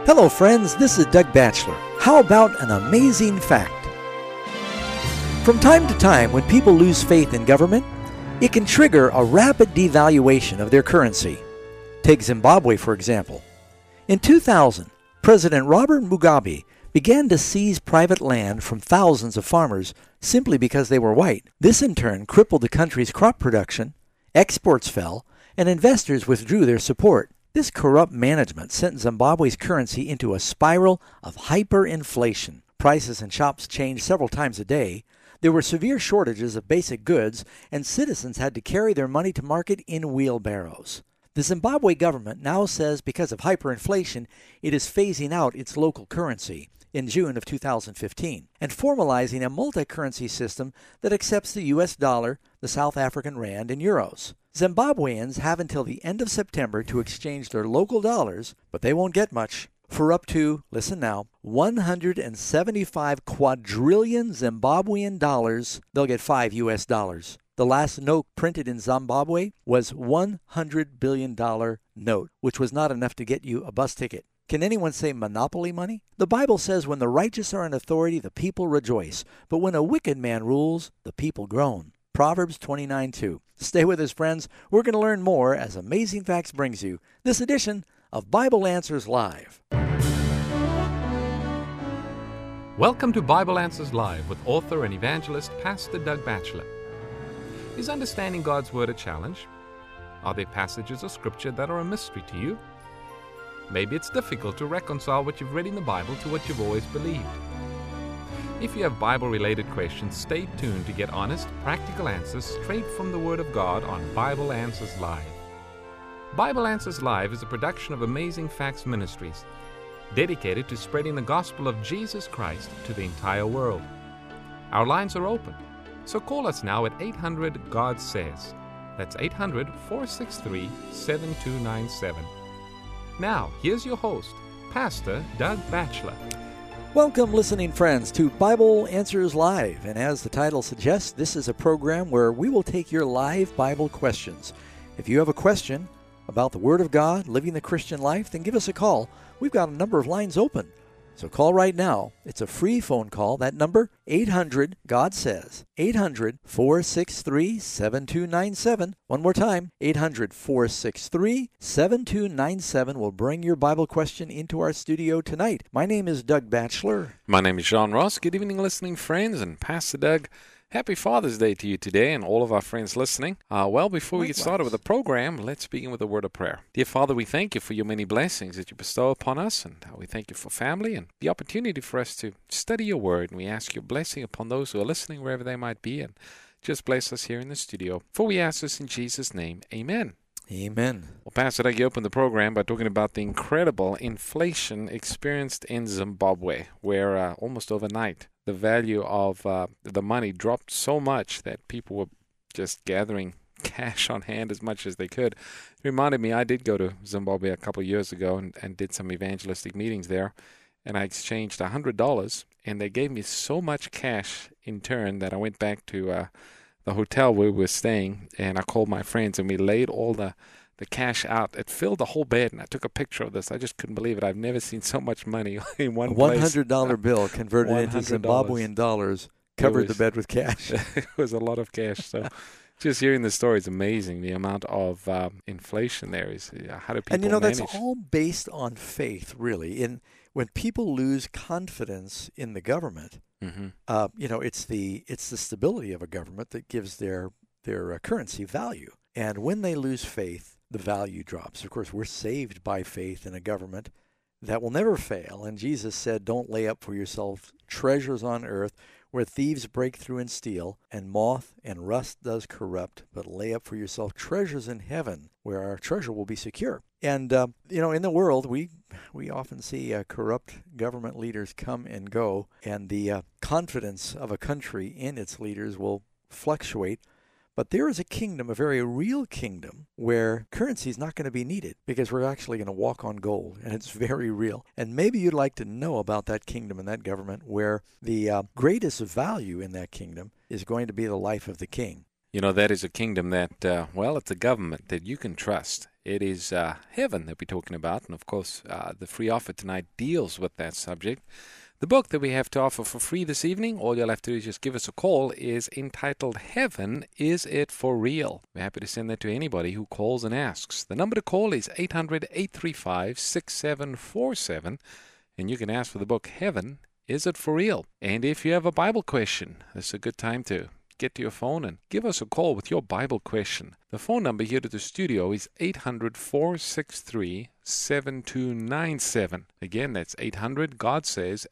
Hello friends, this is Doug Batchelor. How about an amazing fact? From time to time, when people lose faith in government, it can trigger a rapid devaluation of their currency. Take Zimbabwe, for example. In 2000, President Robert Mugabe began to seize private land from thousands of farmers simply because they were white. This in turn crippled the country's crop production, exports fell, and investors withdrew their support. This corrupt management sent Zimbabwe's currency into a spiral of hyperinflation. Prices in shops changed several times a day. There were severe shortages of basic goods, and citizens had to carry their money to market in wheelbarrows. The Zimbabwe government now says because of hyperinflation, it is phasing out its local currency in June of 2015 and formalizing a multi-currency system that accepts the U.S. dollar, the South African rand, and euros. Zimbabweans have until the end of September to exchange their local dollars, but they won't get much. For up to, listen now, 175 quadrillion Zimbabwean dollars, they'll get 5 U.S. dollars. The last note printed in Zimbabwe was $100 billion note, which was not enough to get you a bus ticket. Can anyone say monopoly money? The Bible says when the righteous are in authority, the people rejoice. But when a wicked man rules, the people groan. Proverbs 29:2. Stay with us, friends. We're going to learn more as Amazing Facts brings you this edition of Bible Answers Live. Welcome to Bible Answers Live with author and evangelist Pastor Doug Batchelor. Is understanding God's Word a challenge? Are there passages of Scripture that are a mystery to you? Maybe it's difficult to reconcile what you've read in the Bible to what you've always believed. If you have Bible-related questions, stay tuned to get honest, practical answers straight from the Word of God on Bible Answers Live. Bible Answers Live is a production of Amazing Facts Ministries, dedicated to spreading the gospel of Jesus Christ to the entire world. Our lines are open, so call us now at 800-GOD-SAYS. That's 800-463-7297. Now, here's your host, Pastor Doug Batchelor. Welcome, listening friends, to Bible Answers Live. And as the title suggests, this is a program where we will take your live Bible questions. If you have a question about the Word of God, living the Christian life, then give us a call. We've got a number of lines open. So call right now. It's a free phone call. That number, 800-GOD-SAYS, 800-463-7297. One more time, 800-463-7297 will bring your Bible question into our studio tonight. My name is Doug Batchelor. My name is John Ross. Good evening, listening friends, and Pastor Doug. Happy Father's Day to you today and all of our friends listening. Before we get started with the program, let's begin with a word of prayer. Dear Father, we thank you for your many blessings that you bestow upon us, and we thank you for family and the opportunity for us to study your word. And we ask your blessing upon those who are listening wherever they might be, and just bless us here in the studio. For we ask this in Jesus' name, amen. Amen. Well, Pastor Doug, you opened the program by talking about the incredible inflation experienced in Zimbabwe, where almost overnight the value of the money dropped so much that people were just gathering cash on hand as much as they could. It reminded me, I did go to Zimbabwe a couple of years ago and did some evangelistic meetings there, and I exchanged $100, and they gave me so much cash in turn that I went back to the hotel where we were staying, and I called my friends, and we laid all the cash out. It filled the whole bed, and I took a picture of this. I just couldn't believe it. I've never seen so much money in one place. A $100 bill converted into Zimbabwean dollars covered the bed with cash. It was a lot of cash. So just hearing the story is amazing. The amount of inflation there is. How do people manage? That's all based on faith, really. When people lose confidence in the government, it's the stability of a government that gives their currency value. And when they lose faith, the value drops. Of course, we're saved by faith in a government that will never fail. And Jesus said, don't lay up for yourself treasures on earth where thieves break through and steal, and moth and rust does corrupt, but lay up for yourself treasures in heaven where our treasure will be secure. And, in the world, we often see corrupt government leaders come and go, and the confidence of a country in its leaders will fluctuate. But there is a kingdom, a very real kingdom, where currency is not going to be needed because we're actually going to walk on gold, and it's very real. And maybe you'd like to know about that kingdom and that government where the greatest value in that kingdom is going to be the life of the king. You know, that is a kingdom that, it's a government that you can trust. It is heaven that we're talking about. And, of course, the free offer tonight deals with that subject. The book that we have to offer for free this evening, all you'll have to do is just give us a call, is entitled Heaven, Is It For Real? We're happy to send that to anybody who calls and asks. The number to call is 800-835-6747, and you can ask for the book Heaven, Is It For Real? And if you have a Bible question, this is a good time to get to your phone and give us a call with your Bible question. The phone number here to the studio is 800-463-7297. Again, that's 800, God says,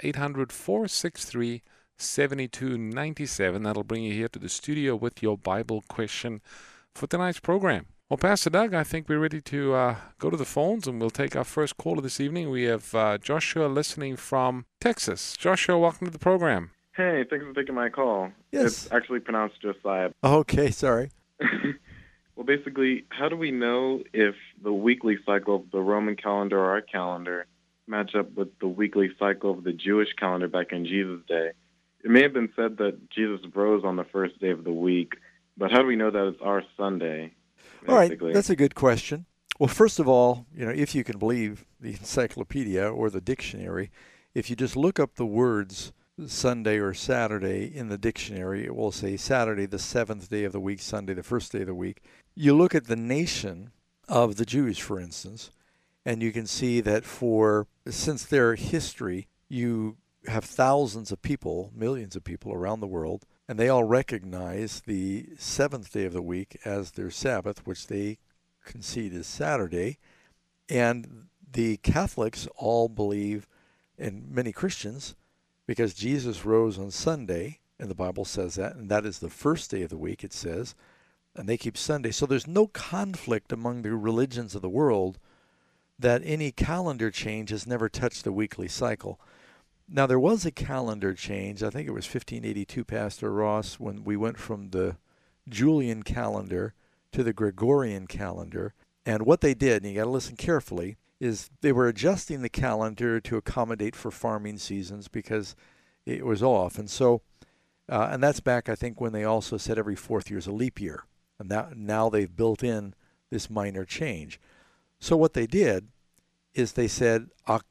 800-463-7297. That'll bring you here to the studio with your Bible question for tonight's program. Well, Pastor Doug, I think we're ready to go to the phones, and we'll take our first caller this evening. We have Joshua listening from Texas. Joshua, welcome to the program. Hey, thanks for taking my call. Yes. It's actually pronounced Josiah. Okay, sorry. Well, basically, how do we know if the weekly cycle of the Roman calendar or our calendar match up with the weekly cycle of the Jewish calendar back in Jesus' day? It may have been said that Jesus rose on the first day of the week, but how do we know that it's our Sunday? All right, that's a good question. Well, first of all, if you can believe the encyclopedia or the dictionary, if you just look up the words Sunday or Saturday in the dictionary, it will say Saturday, the seventh day of the week, Sunday, the first day of the week. You look at the nation of the Jews, for instance, and you can see that since their history, you have thousands of people, millions of people around the world, and they all recognize the seventh day of the week as their Sabbath, which they concede is Saturday. And the Catholics all believe, and many Christians, because Jesus rose on Sunday, and the Bible says that, and that is the first day of the week, it says, and they keep Sunday. So there's no conflict among the religions of the world that any calendar change has never touched the weekly cycle. Now, there was a calendar change, I think it was 1582, Pastor Ross, when we went from the Julian calendar to the Gregorian calendar. And what they did, and you got to listen carefully, is they were adjusting the calendar to accommodate for farming seasons because it was off. And so, and that's back, I think, when they also said every fourth year is a leap year. And now they've built in this minor change. So what they did is they said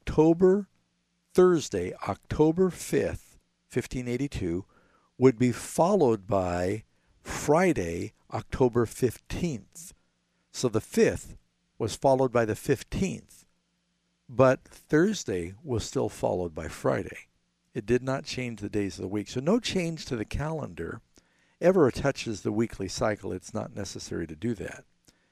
Thursday, October 5th, 1582, would be followed by Friday, October 15th. So the 5th was followed by the 15th. But Thursday was still followed by Friday. It did not change the days of the week. So no change to the calendar ever touches the weekly cycle. It's not necessary to do that.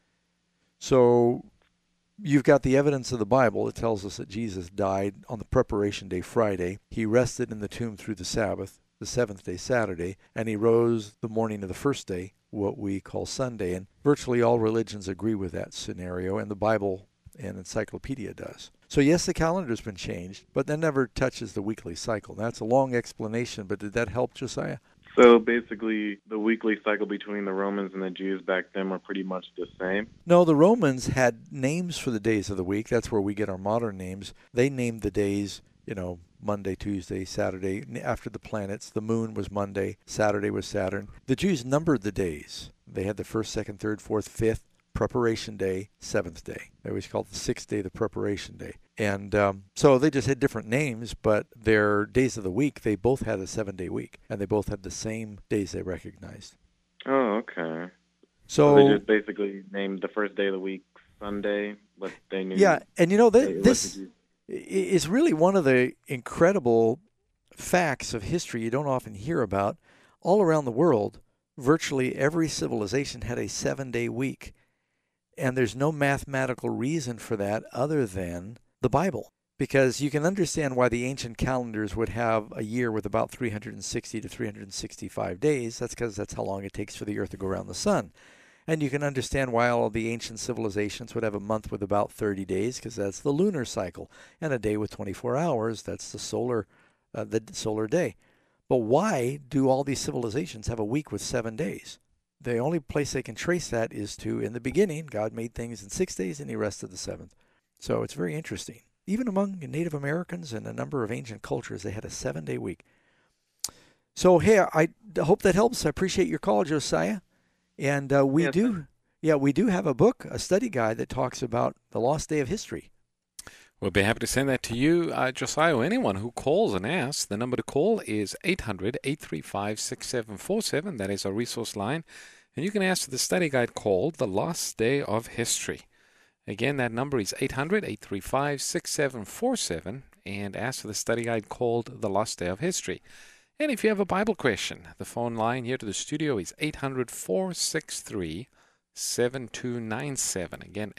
So you've got the evidence of the Bible. It tells us that Jesus died on the preparation day, Friday. He rested in the tomb through the Sabbath, the seventh day, Saturday, and he rose the morning of the first day, what we call Sunday. And virtually all religions agree with that scenario, and the Bible and encyclopedia does. So yes, the calendar's been changed, but that never touches the weekly cycle. That's a long explanation, but did that help, Josiah? So basically, the weekly cycle between the Romans and the Jews back then were pretty much the same? No, the Romans had names for the days of the week. That's where we get our modern names. They named the days, Monday, Tuesday, Saturday, after the planets. The moon was Monday, Saturday was Saturn. The Jews numbered the days. They had the first, second, third, fourth, fifth, preparation day, seventh day. They always called the sixth day the preparation day. And so they just had different names, but their days of the week, they both had a 7-day week, and they both had the same days they recognized. Oh, okay. So they just basically named the first day of the week Sunday, but they knew. Yeah, and this is really one of the incredible facts of history you don't often hear about. All around the world, virtually every civilization had a 7-day week. And there's no mathematical reason for that other than the Bible. Because you can understand why the ancient calendars would have a year with about 360 to 365 days. That's because that's how long it takes for the earth to go around the sun. And you can understand why all of the ancient civilizations would have a month with about 30 days, because that's the lunar cycle. And a day with 24 hours, that's the solar day. But why do all these civilizations have a week with 7 days? The only place they can trace that is to, in the beginning, God made things in 6 days and he rested the seventh. So it's very interesting. Even among Native Americans and a number of ancient cultures, they had a 7-day week. So, hey, I hope that helps. I appreciate your call, Josiah. And we do Yeah, we do have a book, a study guide that talks about the lost day of history. We'll be happy to send that to you, Josiah, or anyone who calls and asks. The number to call is 800-835-6747. That is our resource line. And you can ask for the study guide called The Lost Day of History. Again, that number is 800-835-6747, and ask for the study guide called The Lost Day of History. And if you have a Bible question, the phone line here to the studio is 800-463-7297. Again,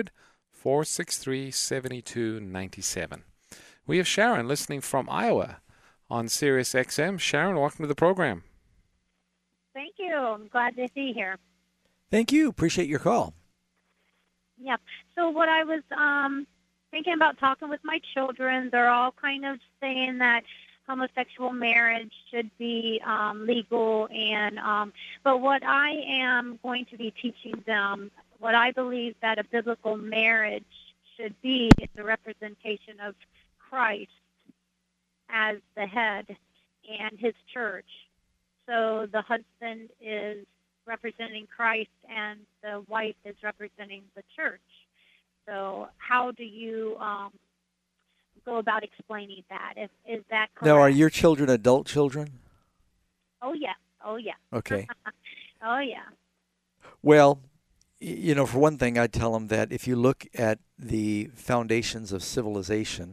800-463-7297. We have Sharon listening from Iowa on Sirius XM. Sharon, welcome to the program. Thank you. I'm glad to be here. Thank you. Appreciate your call. Yep. So what I was thinking about talking with my children, they're all kind of saying that homosexual marriage should be legal, and but what I am going to be teaching them, what I believe that a biblical marriage should be, is a representation of Christ as the head and his church. So the husband is representing Christ and the wife is representing the church. So how do you go about explaining that? Is that correct? Now, are your children adult children? Oh, yeah. Oh, yeah. Okay. Oh, yeah. Well, you know, for one thing, I'd tell them that if you look at the foundations of civilization,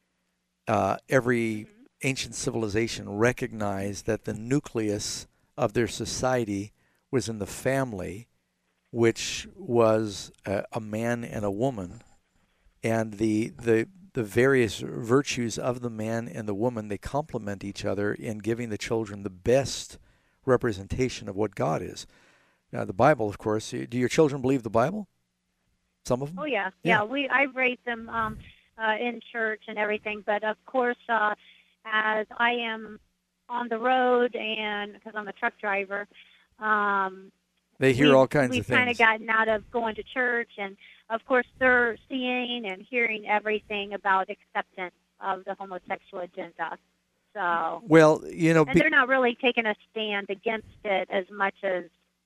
every ancient civilization recognized that the nucleus of their society was in the family, which was a man and a woman, and the various virtues of the man and the woman, they complement each other in giving the children the best representation of what God is. Now, the Bible, of course. Do your children believe the Bible? Some of them? Oh, yeah. Yeah. I raised them in church and everything, but of course, as I am on the road, and because I'm a truck driver, they hear all kinds of we've things. kind of gotten out of going to church, and of course they're seeing and hearing everything about acceptance of the homosexual agenda. So, well, you know, and they're not really taking a stand against it as much as,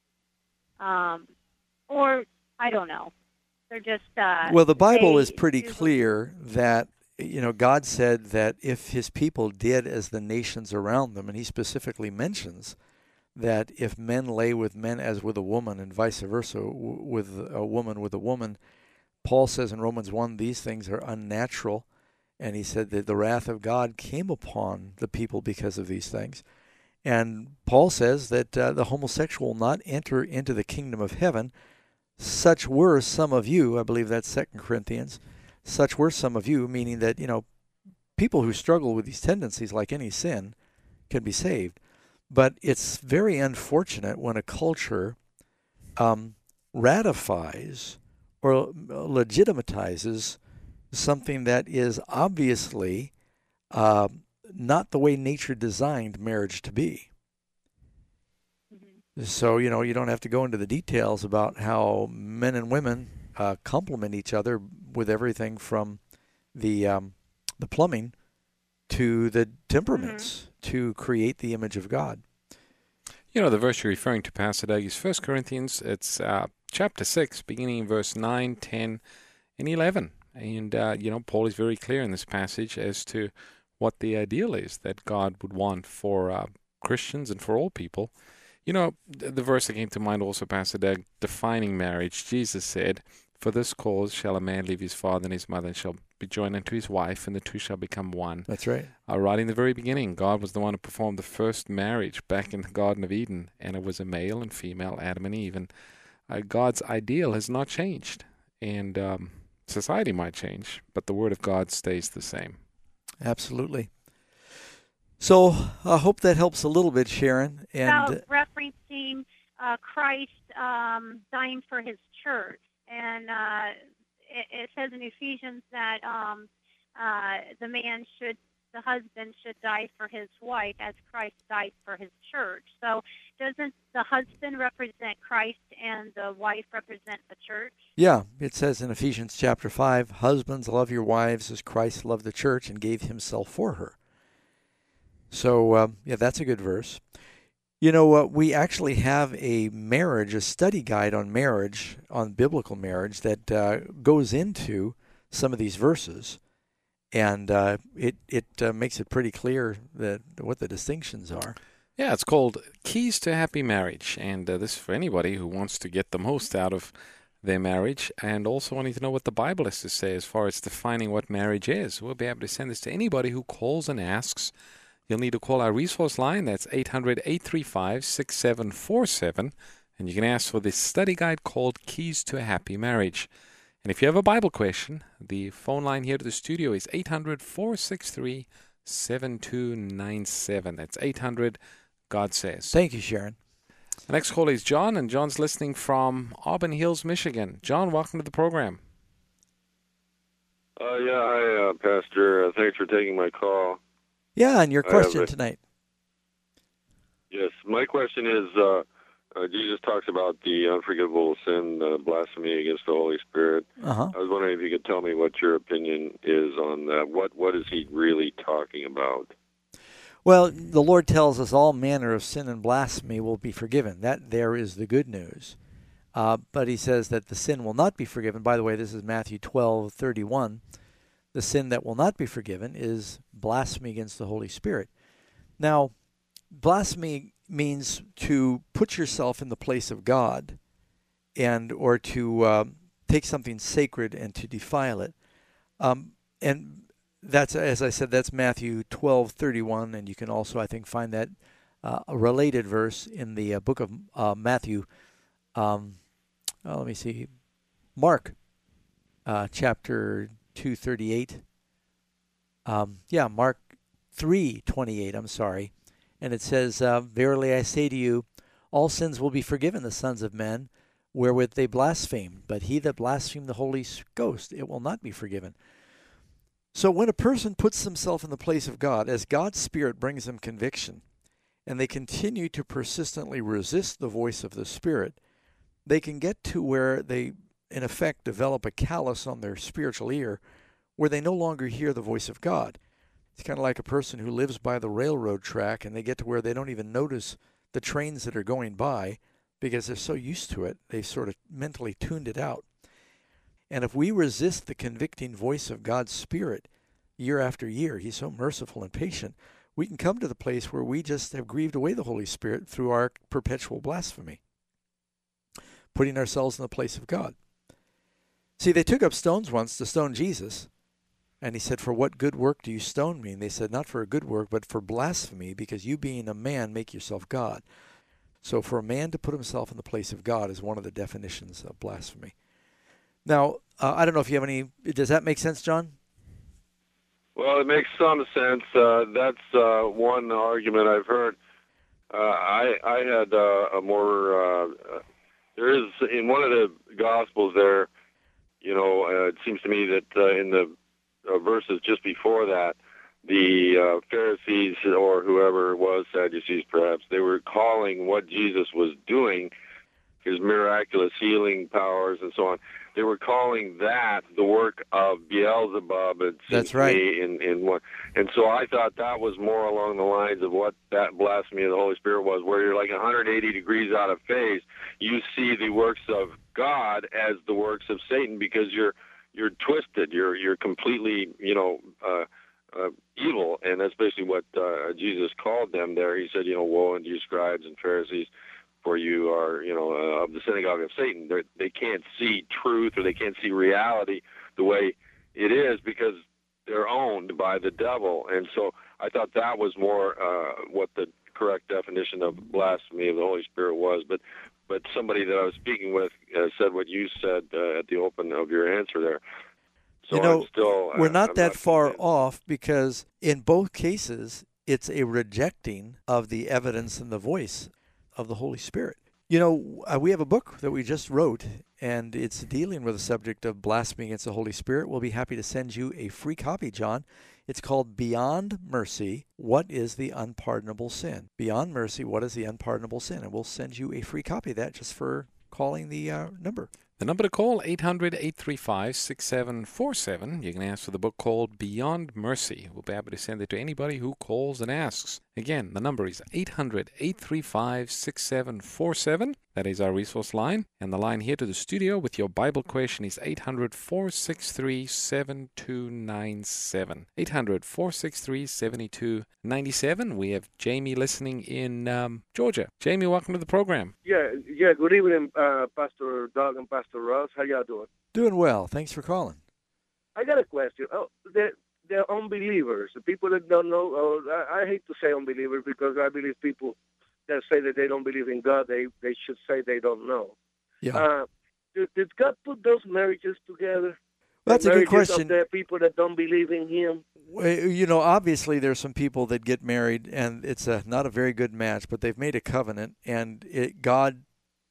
or I don't know. They're just well, the Bible is pretty clear that, you know, God said that if his people did as the nations around them, and he specifically mentions that if men lay with men as with a woman and vice versa with a woman, Paul says in Romans 1, these things are unnatural, and he said that the wrath of God came upon the people because of these things. And Paul says that the homosexual will not enter into the kingdom of heaven. Such were some of you, I believe that's 2 Corinthians, such were some of you, meaning that, you know, people who struggle with these tendencies, like any sin, can be saved. But it's very unfortunate when a culture ratifies or legitimatizes something that is obviously not the way nature designed marriage to be. Mm-hmm. So, you know, you don't have to go into the details about how men and women complement each other with everything from the plumbing to the temperaments to create the image of God. You know, the verse you're referring to, Pastor Doug, is 1 Corinthians. It's chapter 6, beginning in verse 9, 10, and 11. And, you know, Paul is very clear in this passage as to what the ideal is that God would want for Christians and for all people. You know, the verse that came to mind also, Pastor Doug, defining marriage. Jesus said, "For this cause shall a man leave his father and his mother, and shall be joined unto his wife, and the two shall become one." That's right. Right in the very beginning, God was the one who performed the first marriage back in the Garden of Eden, and it was a male and female, Adam and Eve. And God's ideal has not changed. And society might change, but the Word of God stays the same. Absolutely. So I hope that helps a little bit, Sharon. And about referencing Christ dying for his church. And it says in Ephesians that the husband should die for his wife as Christ died for his church. So doesn't the husband represent Christ and the wife represent the church? Yeah, it says in Ephesians chapter 5, husbands, love your wives as Christ loved the church and gave himself for her. So, yeah, that's a good verse. You know what? We actually have a study guide on marriage, on biblical marriage, that goes into some of these verses, and it makes it pretty clear that what the distinctions are. Yeah, it's called Keys to Happy Marriage, and this is for anybody who wants to get the most out of their marriage and also wanting to know what the Bible has to say as far as defining what marriage is. We'll be able to send this to anybody who calls and asks. You'll need to call our resource line. That's 800-835-6747, and you can ask for this study guide called Keys to a Happy Marriage. And if you have a Bible question, the phone line here to the studio is 800-463-7297. That's 800-GOD says. Thank you, Sharon. The next call is John, and John's listening from Auburn Hills, Michigan. John, welcome to the program. Hi, Pastor. Thanks for taking my call. Yeah, and your question tonight. Yes, my question is, Jesus talks about the unforgivable sin, blasphemy against the Holy Spirit. Uh-huh. I was wondering if you could tell me what your opinion is on that. What is he really talking about? Well, the Lord tells us all manner of sin and blasphemy will be forgiven. That there is the good news. But he says that the sin will not be forgiven. By the way, this is Matthew 12:31. The sin that will not be forgiven is blasphemy against the Holy Spirit. Now, blasphemy means to put yourself in the place of God, or to take something sacred and to defile it. And that's, as I said, that's Matthew 12:31, and you can also, I think, find that a related verse in the book of Matthew. Let me see, Mark, chapter 2:38. Mark 3:28. I'm sorry, and it says, "Verily I say to you, all sins will be forgiven the sons of men, wherewith they blaspheme. But he that blasphemes the Holy Ghost, it will not be forgiven." So when a person puts himself in the place of God, as God's Spirit brings them conviction, and they continue to persistently resist the voice of the Spirit, they can get to where they, in effect, develop a callus on their spiritual ear, where they no longer hear the voice of God. It's kind of like a person who lives by the railroad track, and they get to where they don't even notice the trains that are going by because they're so used to it. They've sort of mentally tuned it out. And if we resist the convicting voice of God's Spirit year after year, He's so merciful and patient, we can come to the place where we just have grieved away the Holy Spirit through our perpetual blasphemy, putting ourselves in the place of God. See, they took up stones once to stone Jesus, and He said, "For what good work do you stone me?" And they said, "Not for a good work, but for blasphemy, because you being a man make yourself God." So for a man to put himself in the place of God is one of the definitions of blasphemy. Now, I don't know if you have any, does that make sense, John? Well, it makes some sense. That's one argument I've heard. I had a more, there is, in one of the Gospels there, it seems to me that in the verses just before that, the Pharisees or whoever it was, Sadducees perhaps, they were calling what Jesus was doing, his miraculous healing powers and so on, they were calling that the work of Beelzebub. It seems That's right. to me in one, and so I thought that was more along the lines of what that blasphemy of the Holy Spirit was, where you're like 180 degrees out of phase. You see the works of God as the works of Satan because you're twisted. You're completely evil, and that's basically what Jesus called them there. He said, "Woe unto you, scribes and Pharisees, for you are, of the synagogue of Satan." They can't see truth, or they can't see reality the way it is because they're owned by the devil. And so I thought that was more what the correct definition of blasphemy of the Holy Spirit was. But somebody that I was speaking with said what you said at the open of your answer there. So we're not that far off, because in both cases, it's a rejecting of the evidence and the voice of the Holy Spirit. We have a book that we just wrote, and it's dealing with the subject of blasphemy against the Holy Spirit. We'll be happy to send you a free copy, John. It's called Beyond Mercy, What is the Unpardonable Sin? Beyond Mercy, What is the Unpardonable Sin? And we'll send you a free copy of that just for calling the number. The number to call, 800-835-6747. You can ask for the book called Beyond Mercy. We'll be happy to send it to anybody who calls and asks. Again, the number is 800-835-6747. That is our resource line. And the line here to the studio with your Bible question is 800-463-7297. 800-463-7297. We have Jamie listening in Georgia. Jamie, welcome to the program. Yeah. Good evening, Pastor Doug and Pastor Ross. How y'all doing? Doing well. Thanks for calling. I got a question. They're unbelievers. The people that don't know. I hate to say unbelievers because I believe people that say that they don't believe in God, they should say they don't know. Yeah. Did God put those marriages together? Well, that's a good Marriages question. Of the people that don't believe in Him. You know, obviously there's some people that get married and it's not a very good match, but they've made a covenant, and God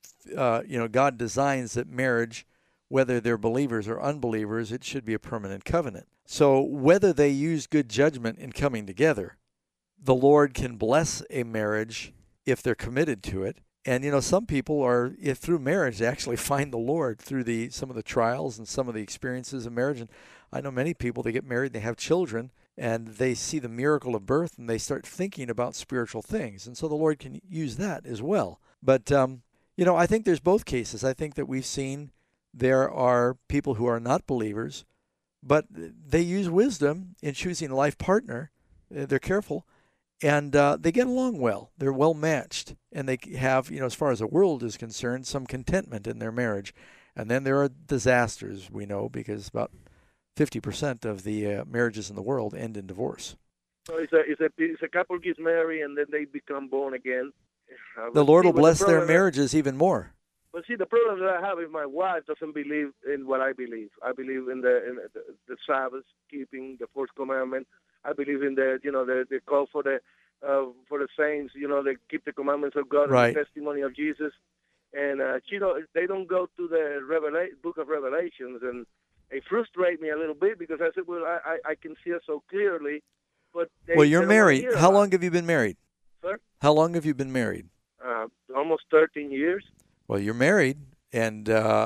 designs that marriage, whether they're believers or unbelievers, it should be a permanent covenant. So whether they use good judgment in coming together, the Lord can bless a marriage if they're committed to it. And, you know, some people are, if through marriage, they actually find the Lord through some of the trials and some of the experiences of marriage. And I know many people, they get married, they have children, and they see the miracle of birth, and they start thinking about spiritual things. And so the Lord can use that as well. But, I think there's both cases. I think that we've seen there are people who are not believers, but they use wisdom in choosing a life partner. They're careful. And they get along well. They're well matched. And they have, as far as the world is concerned, some contentment in their marriage. And then there are disasters, we know, because about 50% of the marriages in the world end in divorce. So it's a couple gets married and then they become born again. The Lord will bless their marriages even more. But see, the problem that I have is my wife doesn't believe in what I believe. I believe in the Sabbath keeping, the fourth commandment. I believe in the call for the saints. They keep the commandments of God, right, and the testimony of Jesus. And they don't go to the book of Revelations, and it frustrates me a little bit because I said, well, I can see it so clearly. But you're married. How long have you been married? Sir? How long have you been married? Almost 13 years. Well, you're married, and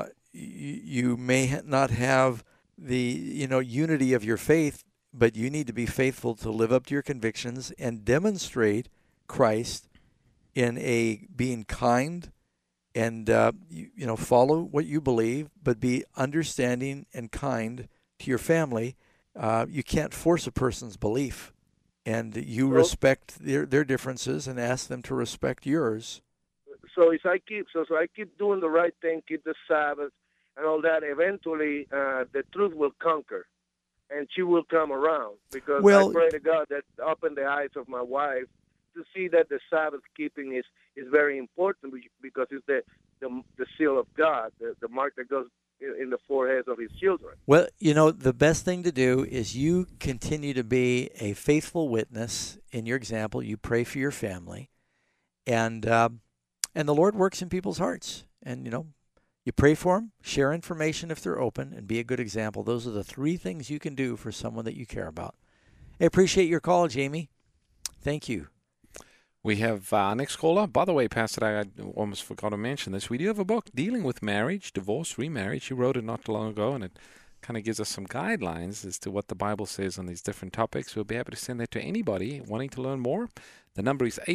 you may not have the unity of your faith, but you need to be faithful to live up to your convictions and demonstrate Christ in being kind and follow what you believe, but be understanding and kind to your family. You can't force a person's belief, and you respect their differences and ask them to respect yours. So if I keep doing the right thing, keep the Sabbath and all that, eventually the truth will conquer, and she will come around. Because I pray to God that open the eyes of my wife to see that the Sabbath keeping is very important, because it's the seal of God, the mark that goes in the foreheads of His children. Well, the best thing to do is you continue to be a faithful witness in your example. You pray for your family, and the Lord works in people's hearts. And, you pray for them, share information if they're open, and be a good example. Those are the three things you can do for someone that you care about. I appreciate your call, Jamie. Thank you. We have our next caller. By the way, Pastor, I almost forgot to mention this. We do have a book dealing with marriage, divorce, remarriage. You wrote it not too long ago, and it kind of gives us some guidelines as to what the Bible says on these different topics. We'll be happy to send that to anybody wanting to learn more. The number is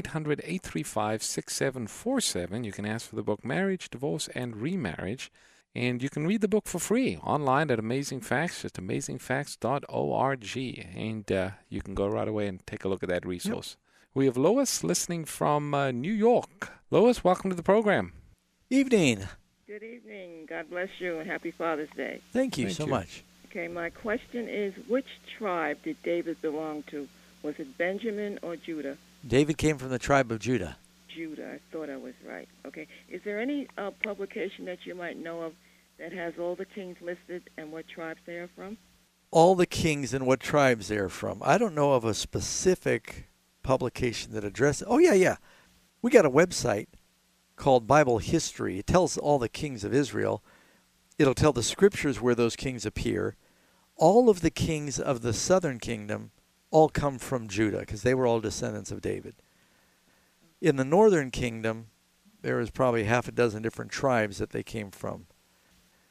800-835-6747. You can ask for the book Marriage, Divorce, and Remarriage. And you can read the book for free online at Amazing Facts. It's amazingfacts.org. And you can go right away and take a look at that resource. Yep. We have Lois listening from New York. Lois, welcome to the program. Evening. Good evening. God bless you, and happy Father's Day. Thank you so much. Okay, my question is, which tribe did David belong to? Was it Benjamin or Judah? David came from the tribe of Judah. Judah. I thought I was right. Okay. Is there any publication that you might know of that has all the kings listed and what tribes they are from? All the kings and what tribes they are from. I don't know of a specific publication that addresses. Oh, yeah. We got a website called Bible History. It tells all the kings of Israel. It'll tell the scriptures where those kings appear. All of the kings of the southern kingdom all come from Judah because they were all descendants of David. In the northern kingdom, there was probably half a dozen different tribes that they came from.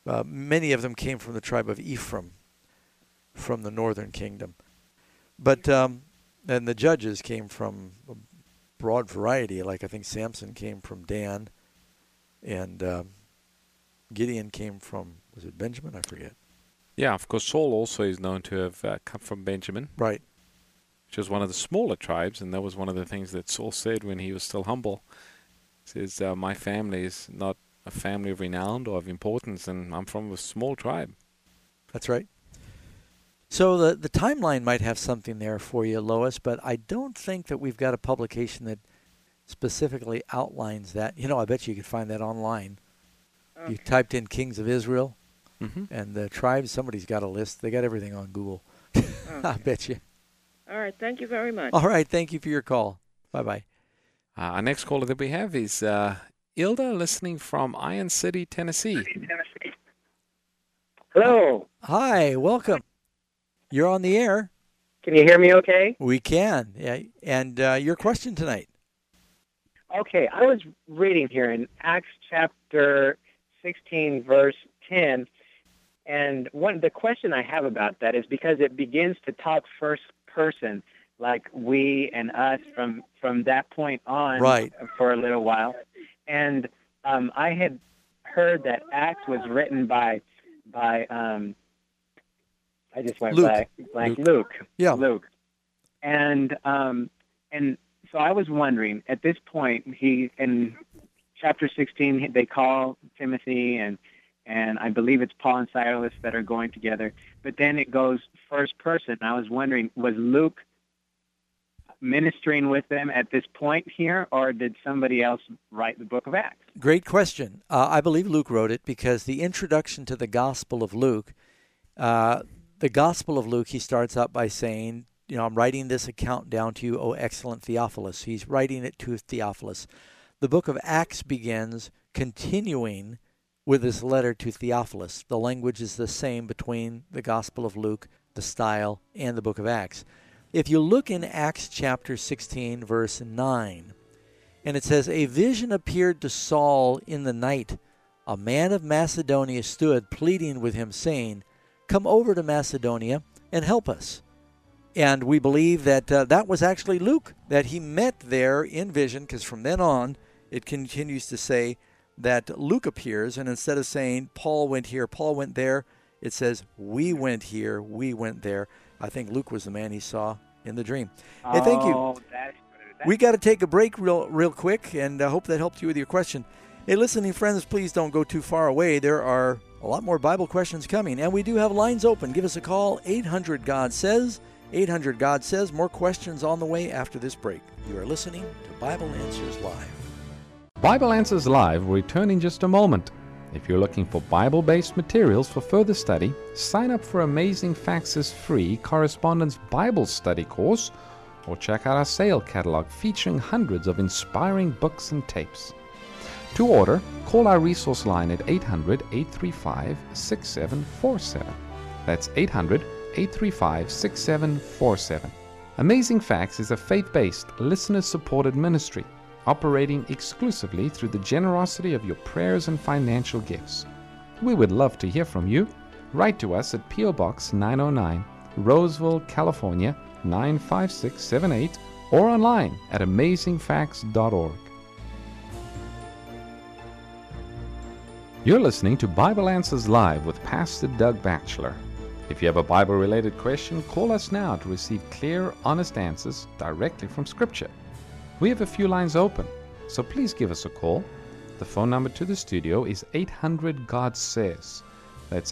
Many of them came from the tribe of Ephraim, from the northern kingdom. But and the judges came from a broad variety. Like I think Samson came from Dan, and Gideon came from, was it Benjamin? I forget. Yeah, of course, Saul also is known to have come from Benjamin. Right. Which was one of the smaller tribes, and that was one of the things that Saul said when he was still humble. He says, my family is not a family of renown or of importance, and I'm from a small tribe. That's right. So the timeline might have something there for you, Lois, but I don't think that we've got a publication that specifically outlines that. I bet you could find that online. Okay. You typed in Kings of Israel, and the tribes, somebody's got a list. They got everything on Google. Okay. I bet you. All right. Thank you very much. All right. Thank you for your call. Bye-bye. Our next caller that we have is Ilda, listening from Iron City, Tennessee. Hello. Hi. Welcome. You're on the air. Can you hear me okay? We can. Yeah. And your question tonight. Okay. I was reading here in Acts chapter 16, verse 10. And the question I have about that is because it begins to talk first person, like we and us from that point on, right, for a little while. And I had heard that Acts was written by I just went blank. Luke. Yeah. Luke. And so I was wondering, at this point, he in chapter 16 they call Timothy and I believe it's Paul and Silas that are going together. But then it goes first person. I was wondering, was Luke ministering with them at this point here, or did somebody else write the book of Acts? Great question. I believe Luke wrote it because the introduction to the Gospel of Luke, he starts out by saying, I'm writing this account down to you, O excellent Theophilus. He's writing it to Theophilus. The book of Acts begins continuing with this letter to Theophilus. The language is the same between the Gospel of Luke, the style, and the book of Acts. If you look in Acts chapter 16, verse 9, and it says, A vision appeared to Saul in the night. A man of Macedonia stood pleading with him, saying, Come over to Macedonia and help us. And we believe that that was actually Luke, that he met there in vision, because from then on, it continues to say that Luke appears, and instead of saying, Paul went here, Paul went there, it says, we went here, we went there. I think Luke was the man he saw in the dream. Hey, thank you. We got to take a break real quick, and I hope that helped you with your question. Hey, listening friends, please don't go too far away. There are a lot more Bible questions coming, and we do have lines open. Give us a call, 800-GOD-SAYS. 800-GOD-SAYS. More questions on the way after this break. You are listening to Bible Answers Live. Bible Answers Live will return in just a moment. If you're looking for Bible-based materials for further study, sign up for Amazing Facts' free Correspondence Bible Study course, or check out our sale catalog featuring hundreds of inspiring books and tapes. To order, call our resource line at 800-835-6747. That's 800-835-6747. Amazing Facts is a faith-based, listener-supported ministry operating exclusively through the generosity of your prayers and financial gifts. We would love to hear from you. Write to us at P.O. Box 909, Roseville, California 95678, or online at amazingfacts.org. You're listening to Bible Answers Live with Pastor Doug Batchelor. If you have a Bible-related question, call us now to receive clear, honest answers directly from Scripture. We have a few lines open, so please give us a call. The phone number to the studio is 800-GOD-SAYS. That's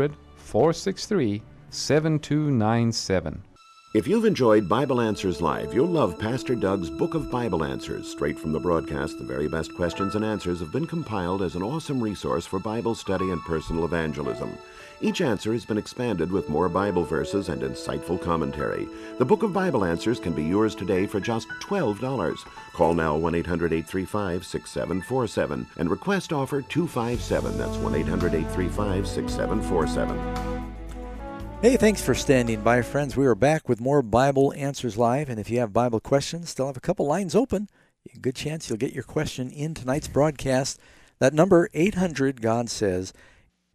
800-463-7297. If you've enjoyed Bible Answers Live, you'll love Pastor Doug's Book of Bible Answers. Straight from the broadcast, the very best questions and answers have been compiled as an awesome resource for Bible study and personal evangelism. Each answer has been expanded with more Bible verses and insightful commentary. The Book of Bible Answers can be yours today for just $12. Call now 1-800-835-6747 and request offer 257. That's 1-800-835-6747. Hey, thanks for standing by, friends. We are back with more Bible Answers Live, and if you have Bible questions, still have a couple lines open. Good chance you'll get your question in tonight's broadcast. That number, 800-GOD-SAYS,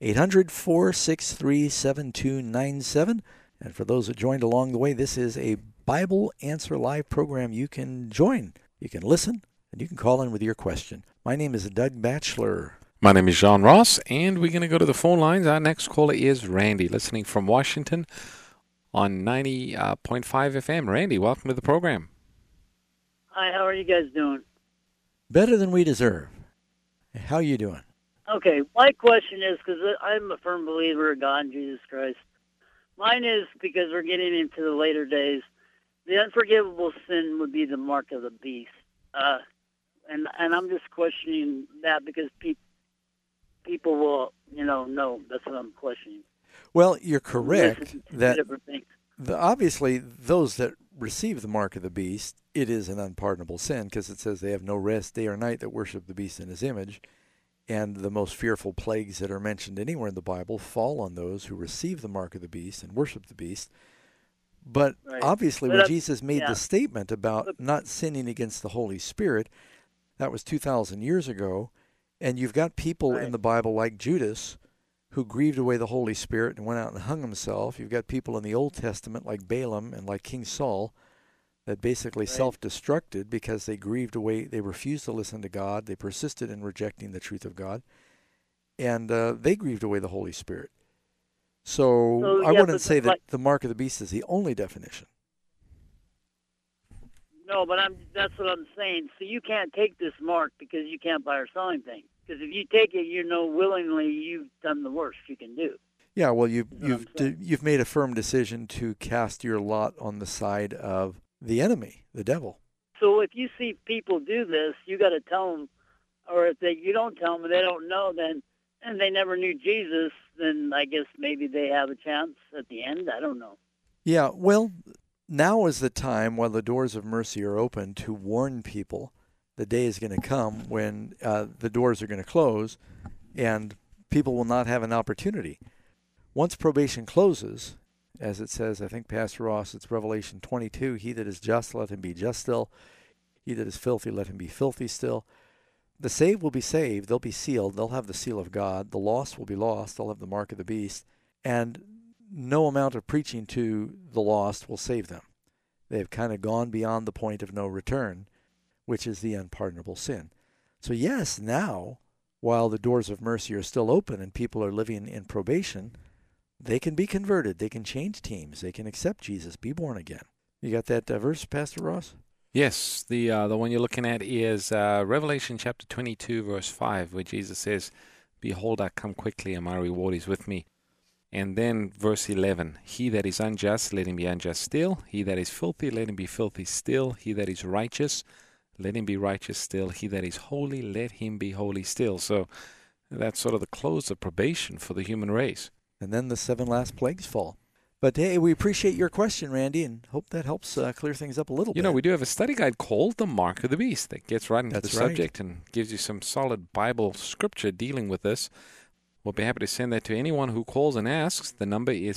800-463-7297. And for those that joined along the way, this is a Bible Answer Live program. You can join, you can listen, and you can call in with your question. My name is Doug Batchelor. My name is John Ross, and we're going to go to the phone lines. Our next caller is Randy, listening from Washington on 90.5 FM. Randy, welcome to the program. Hi, how are you guys doing? Better than we deserve. How are you doing? Okay, my question is, because I'm a firm believer of God and Jesus Christ. Mine is because we're getting into the later days. The unforgivable sin would be the mark of the beast. And I'm just questioning that because people will, know. That's what I'm questioning. Well, you're correct that obviously those that receive the mark of the beast, it is an unpardonable sin because it says they have no rest day or night that worship the beast in his image. And the most fearful plagues that are mentioned anywhere in the Bible fall on those who receive the mark of the beast and worship the beast. But obviously when Jesus made the statement about not sinning against the Holy Spirit, that was 2,000 years ago. And you've got people in the Bible like Judas who grieved away the Holy Spirit and went out and hung himself. You've got people in the Old Testament like Balaam and like King Saul that basically self-destructed because they grieved away, they refused to listen to God, they persisted in rejecting the truth of God, and they grieved away the Holy Spirit. So I wouldn't say that the mark of the beast is the only definition. No, but that's what I'm saying. So you can't take this mark because you can't buy or sell anything. Because if you take it, willingly you've done the worst you can do. Yeah, well, you've made a firm decision to cast your lot on the side of the enemy, the devil. So if you see people do this, you got to tell them, or if you don't tell them and they don't know, then and they never knew Jesus, then I guess maybe they have a chance at the end. I don't know. Yeah, well, now is the time while the doors of mercy are open to warn people. The day is going to come when the doors are going to close and people will not have an opportunity. Once probation closes, as it says, I think, Pastor Ross, it's Revelation 22, he that is just, let him be just still. He that is filthy, let him be filthy still. The saved will be saved. They'll be sealed. They'll have the seal of God. The lost will be lost. They'll have the mark of the beast. And no amount of preaching to the lost will save them. They've kind of gone beyond the point of no return, which is the unpardonable sin. So yes, now, while the doors of mercy are still open and people are living in probation, they can be converted. They can change teams. They can accept Jesus, be born again. You got that verse, Pastor Ross? Yes, the one you're looking at is Revelation chapter 22, verse 5, where Jesus says, "Behold, I come quickly, and my reward is with me." And then verse 11, "He that is unjust, let him be unjust still. He that is filthy, let him be filthy still. He that is righteous, let him be righteous still. He that is holy, let him be holy still." So that's sort of the close of probation for the human race. And then the 7 last plagues fall. But hey, we appreciate your question, Randy, and hope that helps clear things up a little bit. We do have a study guide called The Mark of the Beast that gets right into the subject and gives you some solid Bible scripture dealing with this. We'll be happy to send that to anyone who calls and asks. The number is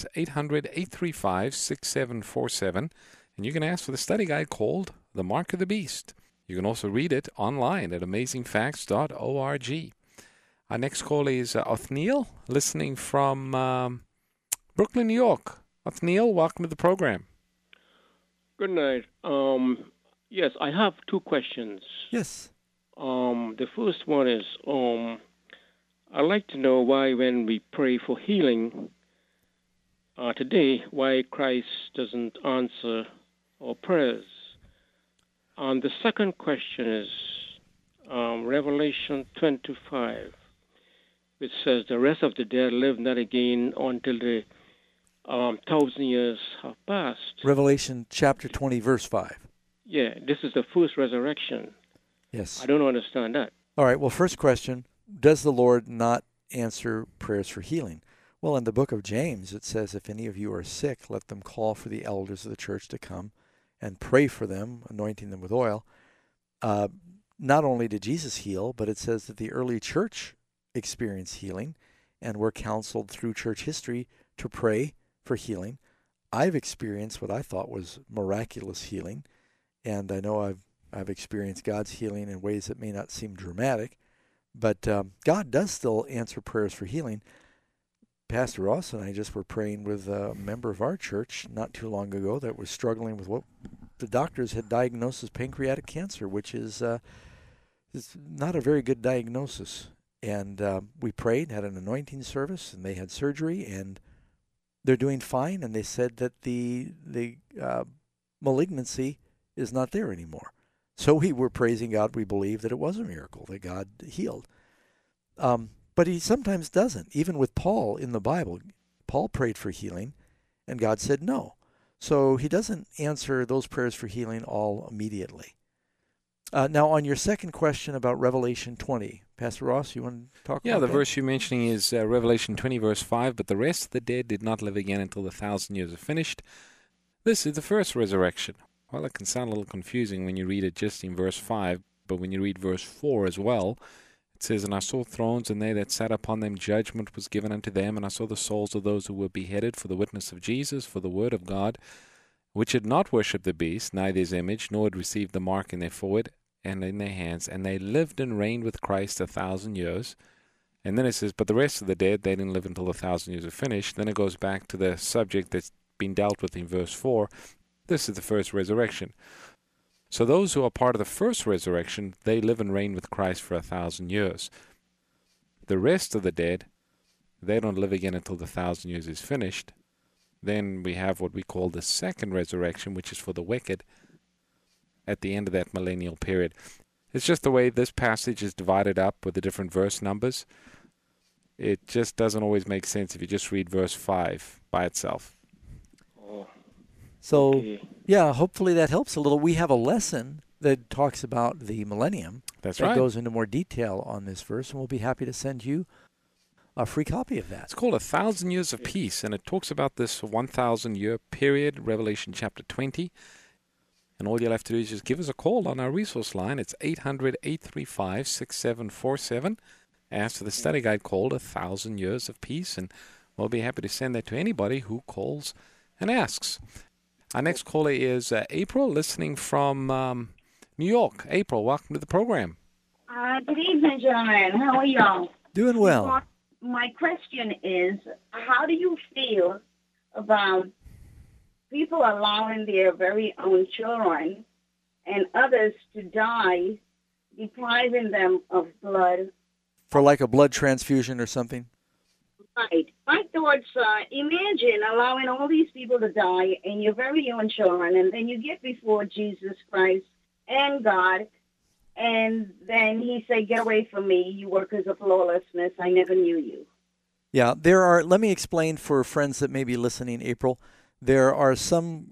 800-835-6747, and you can ask for the study guide called The Mark of the Beast. You can also read it online at amazingfacts.org. Our next call is Othniel, listening from Brooklyn, New York. Othniel, welcome to the program. Good night. Yes, I have 2 questions. Yes. The first one is, I'd like to know why when we pray for healing today, why Christ doesn't answer our prayers. The second question is Revelation 25, which says, "The rest of the dead live not again until the 1,000 years have passed." Revelation chapter 20, verse 5. Yeah, this is the first resurrection. Yes. I don't understand that. All right, well, first question, does the Lord not answer prayers for healing? Well, in the book of James, it says, "If any of you are sick, let them call for the elders of the church to come and pray for them, anointing them with oil." Not only did Jesus heal, but it says that the early church experienced healing and were counseled through church history to pray for healing. I've experienced what I thought was miraculous healing, and I know I've experienced God's healing in ways that may not seem dramatic, but God does still answer prayers for healing. Pastor Ross and I just were praying with a member of our church not too long ago that was struggling with what the doctors had diagnosed as pancreatic cancer, which is not a very good diagnosis. And we prayed, had an anointing service, and they had surgery, and they're doing fine. And they said that the malignancy is not there anymore. So we were praising God. We believe that it was a miracle, that God healed. But he sometimes doesn't. Even with Paul in the Bible, Paul prayed for healing, and God said no. So he doesn't answer those prayers for healing all immediately. Now, on your second question about Revelation 20, Pastor Ross, you want to talk about that? Yeah, the verse you're mentioning is Revelation 20, verse 5, but the rest of the dead did not live again until the 1,000 years are finished. This is the first resurrection. Well, it can sound a little confusing when you read it just in verse 5, but when you read verse 4 as well, it says, "And I saw thrones, and they that sat upon them, judgment was given unto them, and I saw the souls of those who were beheaded for the witness of Jesus, for the word of God, which had not worshipped the beast, neither his image, nor had received the mark in their forehead and in their hands, and they lived and reigned with Christ 1,000 years." And then it says, but the rest of the dead, they didn't live until the 1,000 years are finished. Then it goes back to the subject that's been dealt with in verse 4. This is the first resurrection. So those who are part of the first resurrection, they live and reign with Christ for 1,000 years. The rest of the dead, they don't live again until the 1,000 years is finished. Then we have what we call the second resurrection, which is for the wicked at the end of that millennial period. It's just the way this passage is divided up with the different verse numbers. It just doesn't always make sense if you just read verse 5 by itself. So, Okay. yeah, hopefully that helps a little. We have a lesson that talks about the millennium. That's that right. goes into more detail on this verse, and we'll be happy to send you a free copy of that. It's called 1,000 Years of Peace, and it talks about this 1,000-year period, Revelation chapter 20. And all you'll have to do is just give us a call on our resource line. It's 800-835-6747. Ask for the study guide called 1,000 Years of Peace, and we'll be happy to send that to anybody who calls and asks. Our next caller is April, listening from New York. April, welcome to the program. Good evening, gentlemen. How are y'all? Doing well. My question is, how do you feel about people allowing their very own children and others to die, depriving them of blood? For like a blood transfusion or something? Right. My thoughts, imagine allowing all these people to die and your very own children, and then you get before Jesus Christ and God, and then he say, "Get away from me, you workers of lawlessness. I never knew you." Yeah, let me explain for friends that may be listening, April. There are some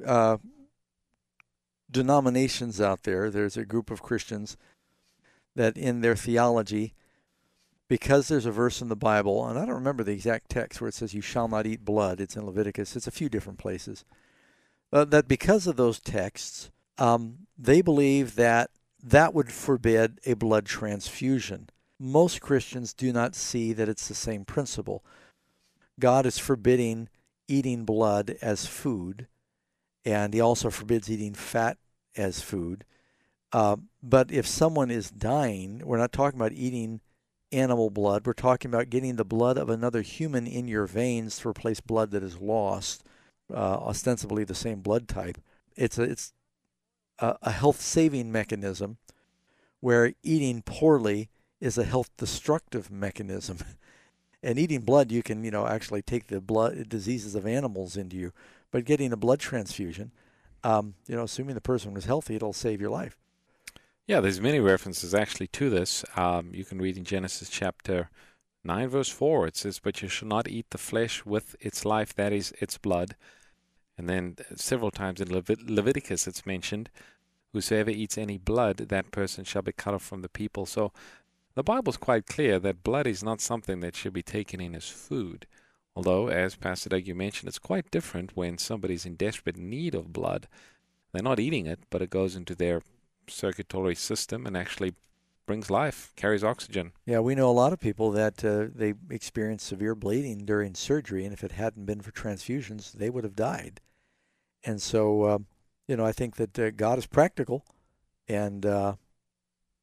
denominations out there. There's a group of Christians that in their theology, because there's a verse in the Bible, and I don't remember the exact text where it says you shall not eat blood. It's in Leviticus. It's a few different places. That because of those texts, they believe that would forbid a blood transfusion. Most Christians do not see that it's the same principle. God is forbidding eating blood as food, and he also forbids eating fat as food. But if someone is dying, we're not talking about eating animal blood. We're talking about getting the blood of another human in your veins to replace blood that is lost, ostensibly the same blood type. It's a health-saving mechanism where eating poorly is a health-destructive mechanism. And eating blood, you can, actually take the blood diseases of animals into you. But getting a blood transfusion, assuming the person was healthy, it'll save your life. Yeah, there's many references actually to this. You can read in Genesis chapter 9, verse 4. It says, "But you shall not eat the flesh with its life, that is, its blood." And then several times in Leviticus it's mentioned, "Whosoever eats any blood, that person shall be cut off from the people." So the Bible's quite clear that blood is not something that should be taken in as food. Although, as Pastor Doug, you mentioned, it's quite different when somebody's in desperate need of blood. They're not eating it, but it goes into their circulatory system and actually brings life, carries oxygen. Yeah, we know a lot of people that they experience severe bleeding during surgery, and if it hadn't been for transfusions, they would have died. And so, I think that God is practical, and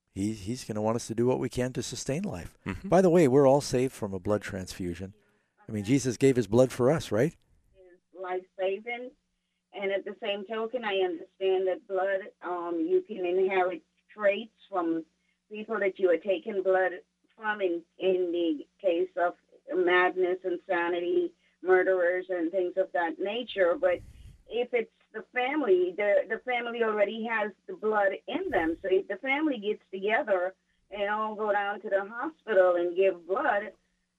He's going to want us to do what we can to sustain life. Mm-hmm. By the way, we're all saved from a blood transfusion. I mean, Jesus gave his blood for us, right? Is life-saving. And at the same token, I understand that blood, you can inherit traits from people that you are taking blood from in the case of madness, insanity, murderers, and things of that nature. But if it's the family, the family already has the blood in them. So if the family gets together and all go down to the hospital and give blood,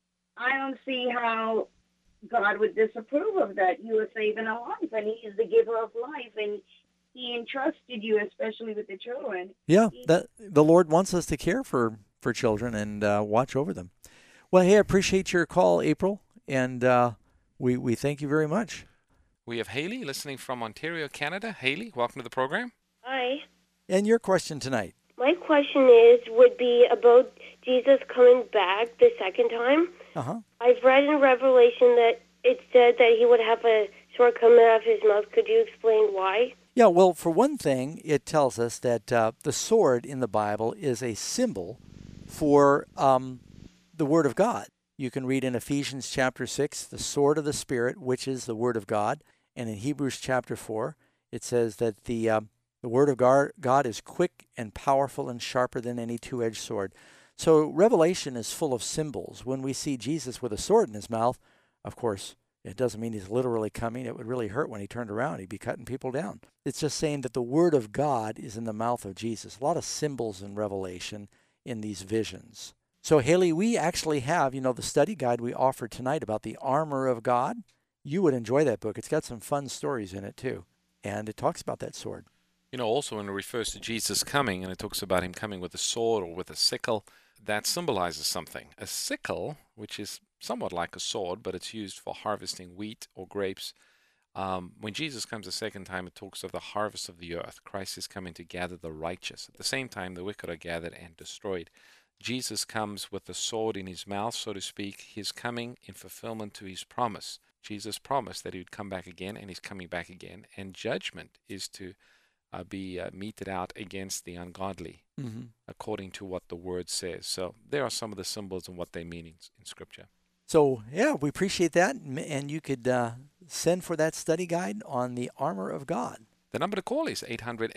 I don't see how God would disapprove of that. You are saving a life, and he is the giver of life, and he entrusted you, especially with the children. Yeah, the Lord wants us to care for children and watch over them. Well, hey, I appreciate your call, April, and we thank you very much. We have Haley listening from Ontario, Canada. Haley, welcome to the program. Hi. And your question tonight? My question would be about Jesus coming back the second time. Uh-huh. I've read in Revelation that it said that he would have a sword coming out of his mouth. Could you explain why? Yeah, well, for one thing, it tells us that the sword in the Bible is a symbol for the Word of God. You can read in Ephesians chapter 6, the sword of the Spirit, which is the Word of God. And in Hebrews chapter 4, it says that the Word of God is quick and powerful and sharper than any two-edged sword. So Revelation is full of symbols. When we see Jesus with a sword in his mouth, of course, it doesn't mean he's literally coming. It would really hurt when he turned around. He'd be cutting people down. It's just saying that the Word of God is in the mouth of Jesus. A lot of symbols in Revelation in these visions. So, Haley, we actually have, the study guide we offered tonight about the armor of God. You would enjoy that book. It's got some fun stories in it, too. And it talks about that sword. Also when it refers to Jesus coming, and it talks about him coming with a sword or with a sickle, that symbolizes something. A sickle, which is somewhat like a sword, but it's used for harvesting wheat or grapes. When Jesus comes a second time, it talks of the harvest of the earth. Christ is coming to gather the righteous. At the same time, the wicked are gathered and destroyed. Jesus comes with the sword in his mouth, so to speak. He's coming in fulfillment to his promise. Jesus promised that he would come back again, and he's coming back again. And judgment is to be meted out against the ungodly, according to what the Word says. So there are some of the symbols and what they mean in Scripture. So, yeah, we appreciate that. And you could send for that study guide on the armor of God. The number to call is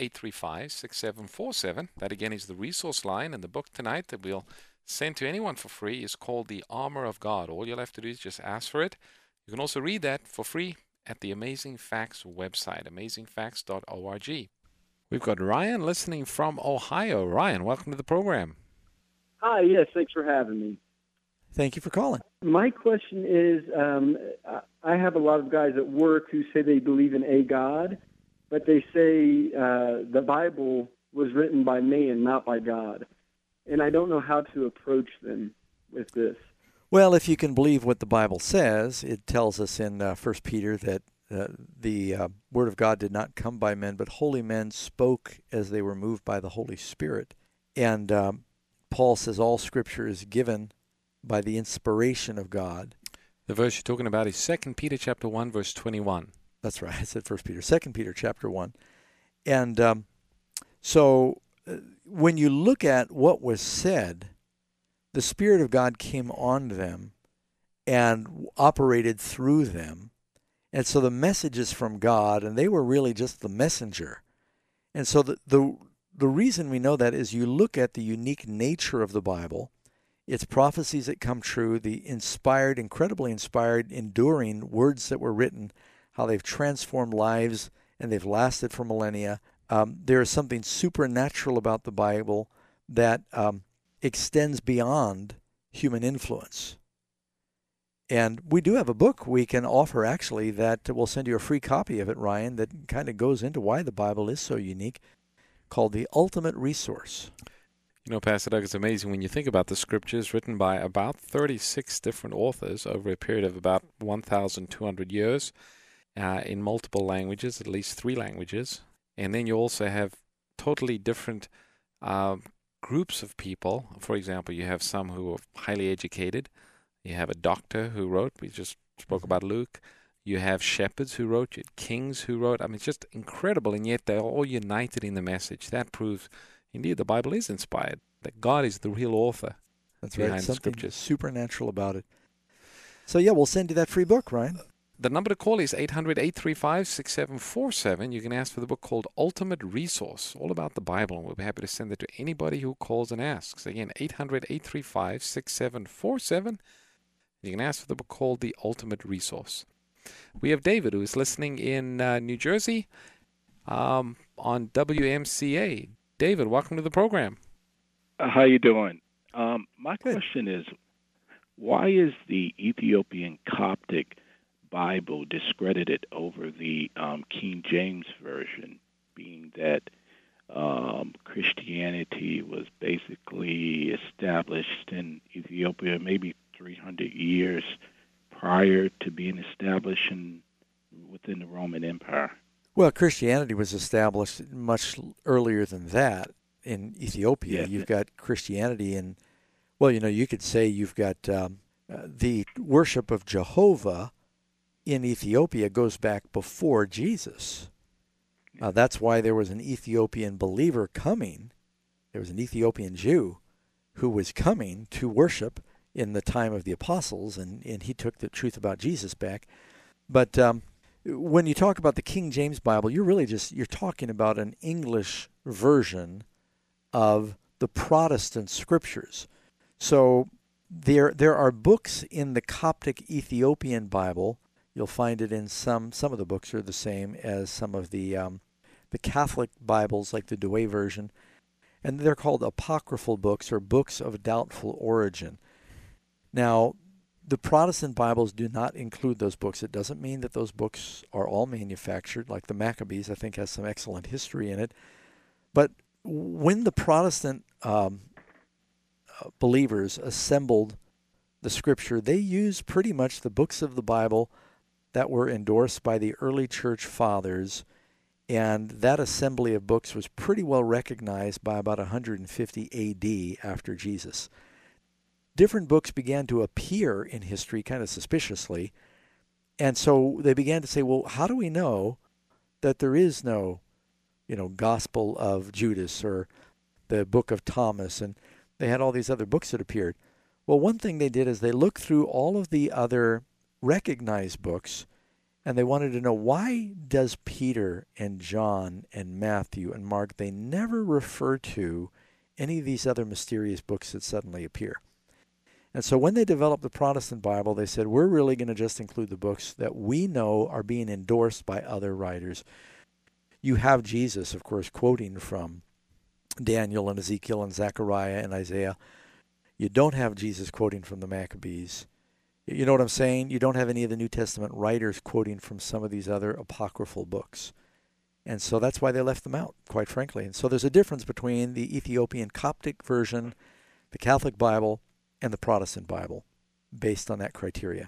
800-835-6747. That, again, is the resource line. And the book tonight that we'll send to anyone for free is called The Armor of God. All you'll have to do is just ask for it. You can also read that for free at the Amazing Facts website, amazingfacts.org. We've got Ryan listening from Ohio. Ryan, welcome to the program. Hi, yes, thanks for having me. Thank you for calling. My question is, I have a lot of guys at work who say they believe in a God, but they say the Bible was written by man, not by God. And I don't know how to approach them with this. Well, if you can believe what the Bible says, it tells us in 1 Peter that the Word of God did not come by men, but holy men spoke as they were moved by the Holy Spirit. And Paul says all Scripture is given by the inspiration of God. The verse you're talking about is 2 Peter chapter 1, verse 21. That's right. I said 1 Peter. 2 Peter chapter 1. And so when you look at what was said, the Spirit of God came on them and operated through them. And so the message is from God, and they were really just the messenger. And so the reason we know that is you look at the unique nature of the Bible. It's prophecies that come true, the inspired, incredibly inspired, enduring words that were written, how they've transformed lives and they've lasted for millennia. There is something supernatural about the Bible that extends beyond human influence. And we do have a book we can offer, actually, that we'll send you a free copy of it, Ryan, that kind of goes into why the Bible is so unique, called The Ultimate Resource. Pastor Doug, it's amazing when you think about the Scriptures written by about 36 different authors over a period of about 1,200 years in multiple languages, at least 3 languages. And then you also have totally different groups of people. For example, you have some who are highly educated. You have a doctor who wrote. We just spoke about Luke. You have shepherds who wrote. You had kings who wrote. I mean, it's just incredible, and yet they're all united in the message. That proves, indeed, the Bible is inspired, that God is the real author. That's right. Behind the Something Scriptures. Supernatural about it. So, yeah, we'll send you that free book, Ryan. The number to call is 800-835-6747. You can ask for the book called Ultimate Resource, all about the Bible, and we'll be happy to send it to anybody who calls and asks. Again, 800-835-6747. You can ask for the book called The Ultimate Resource. We have David, who is listening in New Jersey on WMCA. David, welcome to the program. How you doing? My question is, why is the Ethiopian Coptic Bible discredited over the King James Version, being that Christianity was basically established in Ethiopia maybe 300 years prior to being established within the Roman Empire? Well, Christianity was established much earlier than that in Ethiopia. Yeah. You've got Christianity in, well, you could say you've got the worship of Jehovah in Ethiopia goes back before Jesus. That's why there was an Ethiopian believer coming. There was an Ethiopian Jew who was coming to worship in the time of the apostles, and he took the truth about Jesus back. But when you talk about the King James Bible, you're talking about an English version of the Protestant scriptures. So there are books in the Coptic Ethiopian Bible. You'll find it in some of the books are the same as some of the Catholic Bibles, like the Douay version, and they're called apocryphal books or books of doubtful origin. Now, the Protestant Bibles do not include those books. It doesn't mean that those books are all manufactured, like the Maccabees, I think, has some excellent history in it. But when the Protestant believers assembled the Scripture, they used pretty much the books of the Bible that were endorsed by the early church fathers, and that assembly of books was pretty well recognized by about 150 A.D. after Jesus. Different books began to appear in history kind of suspiciously, and so they began to say, well, how do we know that there is no, Gospel of Judas or the Book of Thomas? And they had all these other books that appeared. Well, one thing they did is they looked through all of the other recognized books, and they wanted to know, why does Peter and John and Matthew and Mark, they never refer to any of these other mysterious books that suddenly appear? And so when they developed the Protestant Bible, they said, we're really going to just include the books that we know are being endorsed by other writers. You have Jesus, of course, quoting from Daniel and Ezekiel and Zechariah and Isaiah. You don't have Jesus quoting from the Maccabees. You know what I'm saying? You don't have any of the New Testament writers quoting from some of these other apocryphal books. And so that's why they left them out, quite frankly. And so there's a difference between the Ethiopian Coptic version, the Catholic Bible, and the Protestant Bible, based on that criteria.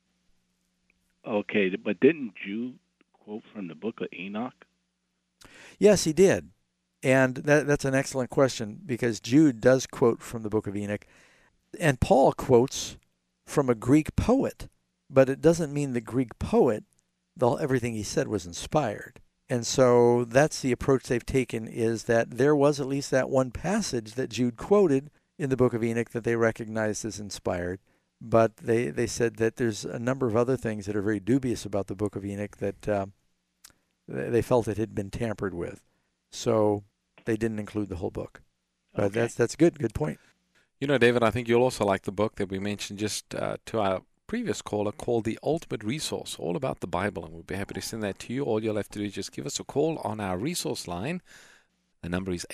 Okay, but didn't Jude quote from the book of Enoch? Yes, he did. And that's an excellent question, because Jude does quote from the book of Enoch. And Paul quotes from a Greek poet, but it doesn't mean the Greek poet, everything he said was inspired. And so that's the approach they've taken, is that there was at least that one passage that Jude quoted in the book of Enoch that they recognized as inspired. But they said that there's a number of other things that are very dubious about the book of Enoch that they felt it had been tampered with. So they didn't include the whole book. But Okay. that's good. Good point. David, I think you'll also like the book that we mentioned just to our previous caller, called The Ultimate Resource, all about the Bible, and we'll be happy to send that to you. All you'll have to do is just give us a call on our resource line. The number is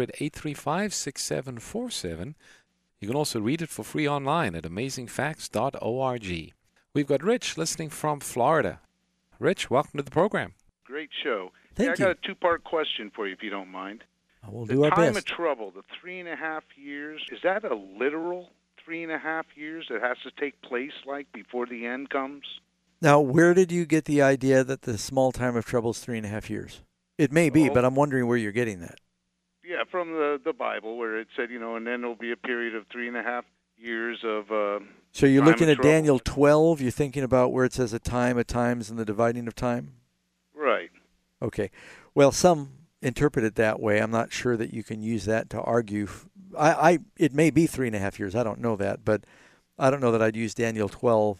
800-835-6747. You can also read it for free online at amazingfacts.org. We've got Rich listening from Florida. Rich, welcome to the program. Great show. Thank I you. got a two-part question for you, if you don't mind. We'll The do our time best. of trouble, the 3.5 years, is that a literal 3.5 years that has to take place, like, before the end comes? Now, where did you get the idea that the small time of trouble is 3.5 years? It may be, but I'm wondering where you're getting that. Yeah, from the Bible, where it said, and then there'll be a period of 3.5 years of So you're time looking of at trouble. Daniel 12. You're thinking about where it says a time, at times, and the dividing of time? Right. Okay. Well, some interpret it that way. I'm not sure that you can use that to argue. It may be 3.5 years. I don't know that, but I don't know that I'd use Daniel 12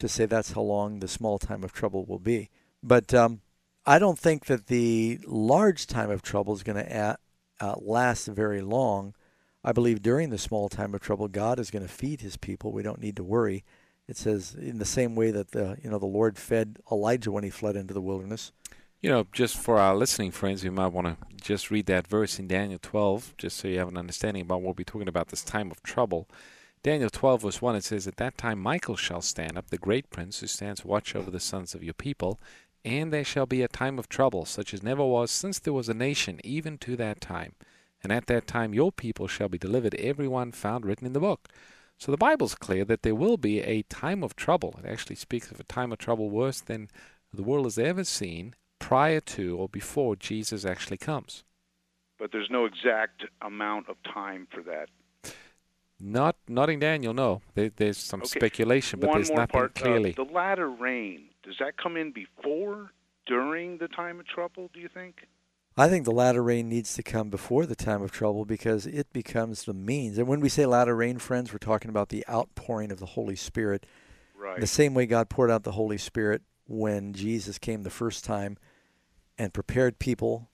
to say that's how long the small time of trouble will be. But I don't think that the large time of trouble is going to last very long. I believe during the small time of trouble, God is going to feed his people. We don't need to worry. It says in the same way that the Lord fed Elijah when he fled into the wilderness. Just for our listening friends, we might want to just read that verse in Daniel 12, just so you have an understanding about what we're talking about, this time of trouble. Daniel 12, verse 1, it says, "At that time Michael shall stand up, the great prince who stands watch over the sons of your people, and there shall be a time of trouble, such as never was since there was a nation, even to that time. And at that time your people shall be delivered, every one found written in the book." So the Bible's clear that there will be a time of trouble. It actually speaks of a time of trouble worse than the world has ever seen prior to or before Jesus actually comes. But there's no exact amount of time for that. Not in Daniel, no. There's some speculation, but there's nothing part, clearly. The latter rain, does that come in before, during the time of trouble, do you think? I think the latter rain needs to come before the time of trouble because it becomes the means. And when we say latter rain, friends, we're talking about the outpouring of the Holy Spirit. Right. The same way God poured out the Holy Spirit when Jesus came the first time and prepared people.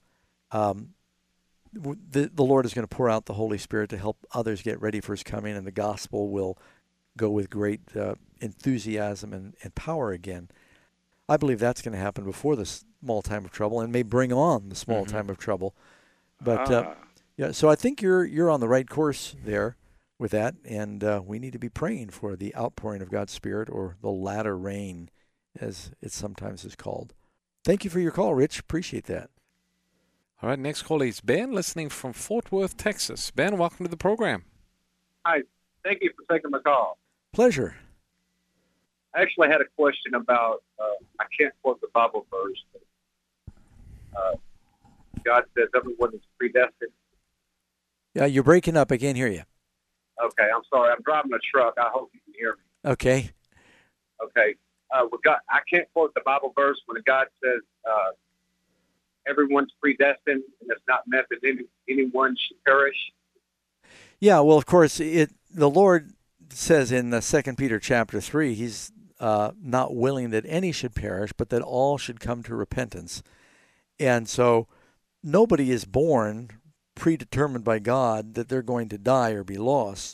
The Lord is going to pour out the Holy Spirit to help others get ready for his coming, and the gospel will go with great enthusiasm and power again. I believe that's going to happen before the small time of trouble, and may bring on the small time of trouble. But so I think you're on the right course there with that, and we need to be praying for the outpouring of God's Spirit, or the latter rain, as it sometimes is called. Thank you for your call, Rich. Appreciate that. All right, next call is Ben, listening from Fort Worth, Texas. Ben, welcome to the program. Hi, thank you for taking my call. Pleasure. I actually had a question about, I can't quote the Bible verse, but God says everyone is predestined. Yeah, you're breaking up. I can't hear you. Okay, I'm sorry. I'm driving a truck. I hope you can hear me. Okay. Okay. God, I can't quote the Bible verse when God says everyone's predestined and it's not meant that anyone should perish. Yeah, well, of course, the Lord says in 2 Peter chapter 3, he's not willing that any should perish, but that all should come to repentance. And so nobody is born predetermined by God that they're going to die or be lost.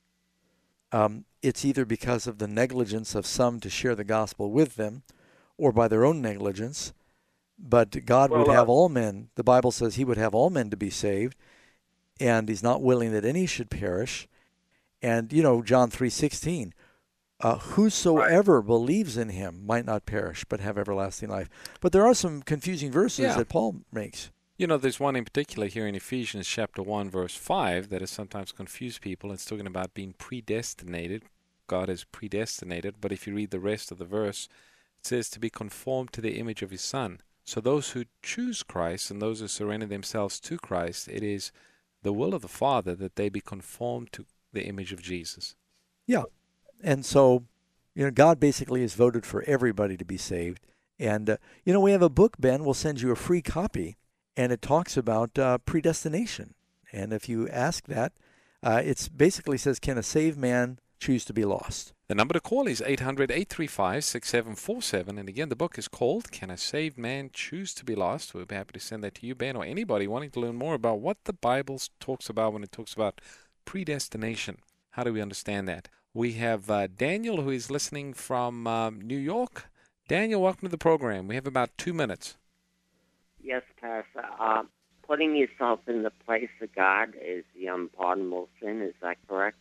It's either because of the negligence of some to share the gospel with them, or by their own negligence. But God would have all men, the Bible says he would have all men to be saved, and he's not willing that any should perish. And, John 3:16, whosoever believes in him might not perish, but have everlasting life. But there are some confusing verses that Paul makes. There's one in particular here in Ephesians chapter 1, verse 5, that has sometimes confused people. It's talking about being predestinated. God is predestinated. But if you read the rest of the verse, it says to be conformed to the image of his Son. So those who choose Christ and those who surrender themselves to Christ, it is the will of the Father that they be conformed to the image of Jesus. Yeah. And so, God basically has voted for everybody to be saved. And, we have a book, Ben. We'll send you a free copy. And it talks about predestination. And if you ask that, it basically says, can a saved man choose to be lost? The number to call is 800-835-6747. And again, the book is called Can a Saved Man Choose to be Lost? We'll be happy to send that to you, Ben, or anybody wanting to learn more about what the Bible talks about when it talks about predestination. How do we understand that? We have Daniel, who is listening from New York. Daniel, welcome to the program. We have about 2 minutes. Yes, Pastor. Putting yourself in the place of God is the unpardonable sin. Is that correct?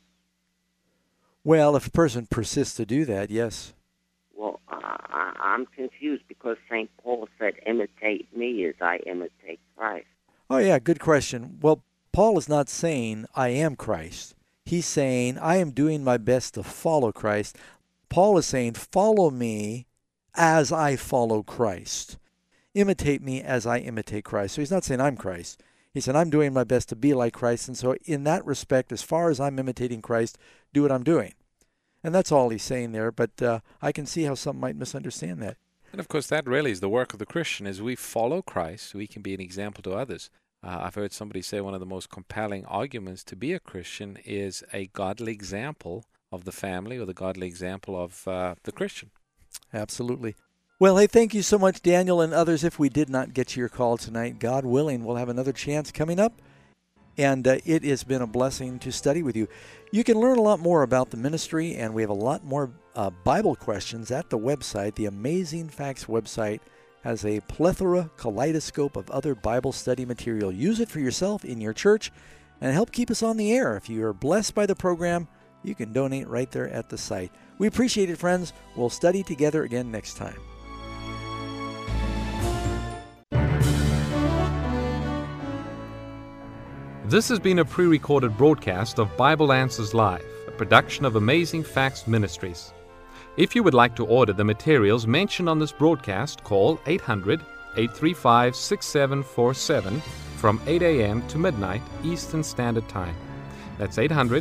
Well, if a person persists to do that, yes. Well, I'm confused because St. Paul said, imitate me as I imitate Christ. Oh, yeah, good question. Well, Paul is not saying I am Christ. He's saying I am doing my best to follow Christ. Paul is saying follow me as I follow Christ. Imitate me as I imitate Christ. So he's not saying I'm Christ. He said I'm doing my best to be like Christ. And so in that respect, as far as I'm imitating Christ, do what I'm doing. And that's all he's saying there. But I can see how some might misunderstand that. And of course, that really is the work of the Christian. As we follow Christ, we can be an example to others. I've heard somebody say one of the most compelling arguments to be a Christian is a godly example of the family or the godly example of the Christian. Absolutely. Well, hey, thank you so much, Daniel and others. If we did not get to your call tonight, God willing, we'll have another chance coming up. And it has been a blessing to study with you. You can learn a lot more about the ministry, and we have a lot more Bible questions at the website. The Amazing Facts website has a plethora, kaleidoscope of other Bible study material. Use it for yourself in your church and help keep us on the air. If you are blessed by the program, you can donate right there at the site. We appreciate it, friends. We'll study together again next time. This has been a pre-recorded broadcast of Bible Answers Live, a production of Amazing Facts Ministries. If you would like to order the materials mentioned on this broadcast, call 800-835-6747 from 8 a.m. to midnight Eastern Standard Time. That's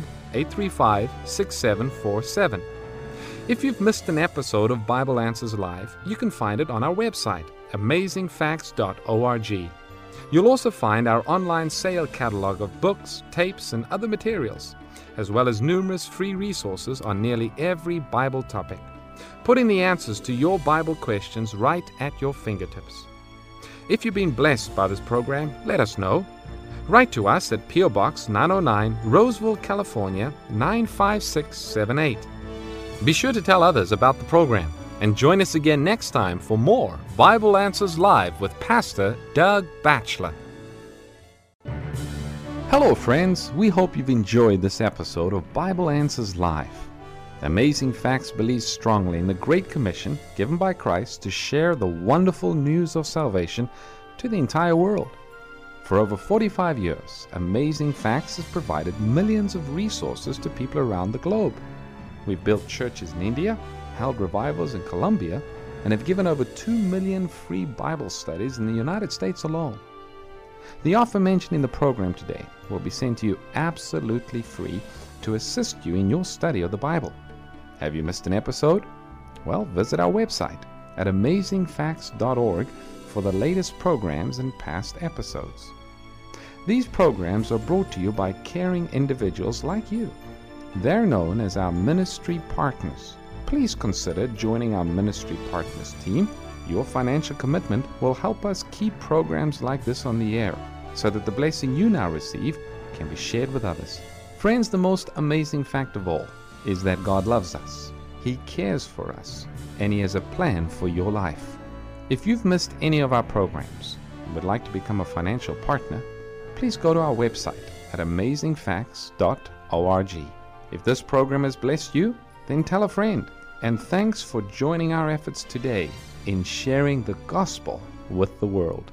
800-835-6747. If you've missed an episode of Bible Answers Live, you can find it on our website, amazingfacts.org. You'll also find our online sale catalog of books, tapes, and other materials, as well as numerous free resources on nearly every Bible topic, putting the answers to your Bible questions right at your fingertips. If you've been blessed by this program, let us know. Write to us at P.O. Box 909, Roseville, California, 95678. Be sure to tell others about the program. And join us again next time for more Bible Answers Live with Pastor Doug Batchelor. Hello, friends. We hope you've enjoyed this episode of Bible Answers Live. Amazing Facts believes strongly in the Great Commission given by Christ to share the wonderful news of salvation to the entire world. For over 45 years, Amazing Facts has provided millions of resources to people around the globe. We've built churches in India, held revivals in Colombia, and have given over 2 million free Bible studies in the United States alone. The offer mentioned in the program today will be sent to you absolutely free to assist you in your study of the Bible. Have you missed an episode? Well, visit our website at amazingfacts.org for the latest programs and past episodes. These programs are brought to you by caring individuals like you. They're known as our ministry partners. Please consider joining our Ministry Partners team. Your financial commitment will help us keep programs like this on the air so that the blessing you now receive can be shared with others. Friends, the most amazing fact of all is that God loves us. He cares for us, and He has a plan for your life. If you've missed any of our programs and would like to become a financial partner, please go to our website at amazingfacts.org. If this program has blessed you, then tell a friend. And thanks for joining our efforts today in sharing the gospel with the world.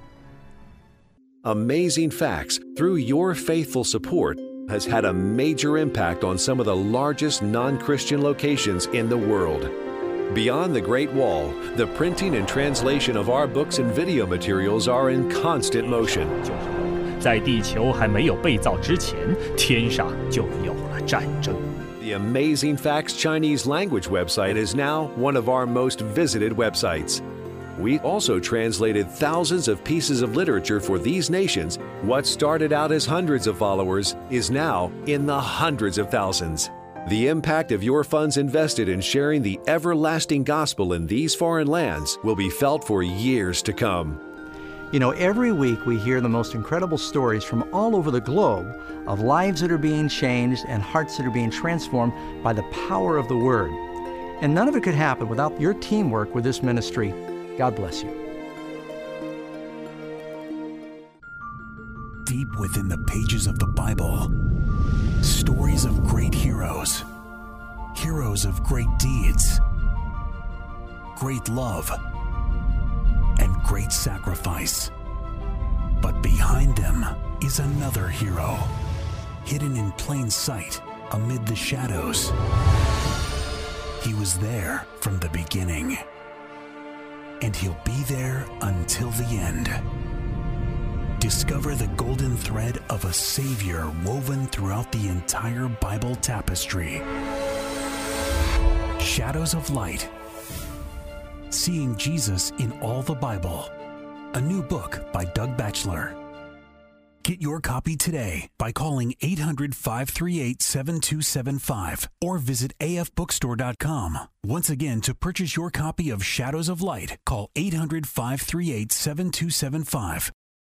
Amazing Facts, through your faithful support, has had a major impact on some of the largest non-Christian locations in the world. Beyond the Great Wall, the printing and translation of our books and video materials are in constant motion. 在地球还没有被造之前，天上就有了战争。 The Amazing Facts Chinese language website is now one of our most visited websites. We also translated thousands of pieces of literature for these nations. What started out as hundreds of followers is now in the hundreds of thousands. The impact of your funds invested in sharing the everlasting gospel in these foreign lands will be felt for years to come. You know, every week we hear the most incredible stories from all over the globe of lives that are being changed and hearts that are being transformed by the power of the Word. And none of it could happen without your teamwork with this ministry. God bless you. Deep within the pages of the Bible, stories of great heroes, heroes of great deeds, great love, and great sacrifice. But behind them is another hero, hidden in plain sight amid the shadows. He was there from the beginning, and he'll be there until the end. Discover the golden thread of a Savior woven throughout the entire Bible tapestry. Shadows of Light. Seeing Jesus in all the Bible. A new book by Doug Batchelor. Get your copy today by calling 800-538-7275 or visit afbookstore.com. Once again, to purchase your copy of Shadows of Light, call 800-538-7275